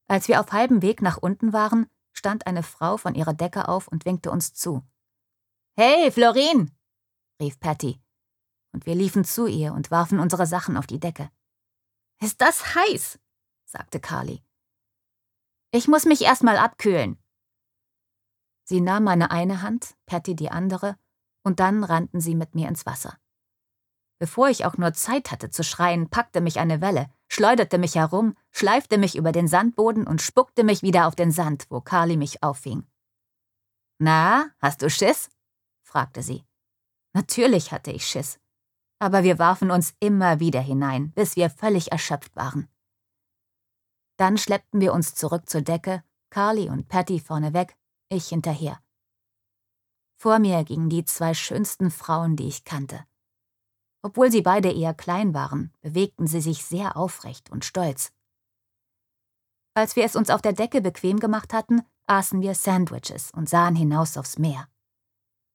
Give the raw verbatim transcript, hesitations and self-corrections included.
Als wir auf halbem Weg nach unten waren, stand eine Frau von ihrer Decke auf und winkte uns zu. »Hey, Florine«, rief Patty. Und wir liefen zu ihr und warfen unsere Sachen auf die Decke. »Ist das heiß«, sagte Carly. »Ich muss mich erst mal abkühlen.« Sie nahm meine eine Hand, Patty die andere, und dann rannten sie mit mir ins Wasser. Bevor ich auch nur Zeit hatte zu schreien, packte mich eine Welle, schleuderte mich herum, schleifte mich über den Sandboden und spuckte mich wieder auf den Sand, wo Carly mich auffing. »Na, hast du Schiss?« fragte sie. Natürlich hatte ich Schiss, aber wir warfen uns immer wieder hinein, bis wir völlig erschöpft waren. Dann schleppten wir uns zurück zur Decke, Carly und Patty vorneweg, ich hinterher. Vor mir gingen die zwei schönsten Frauen, die ich kannte. Obwohl sie beide eher klein waren, bewegten sie sich sehr aufrecht und stolz. Als wir es uns auf der Decke bequem gemacht hatten, aßen wir Sandwiches und sahen hinaus aufs Meer.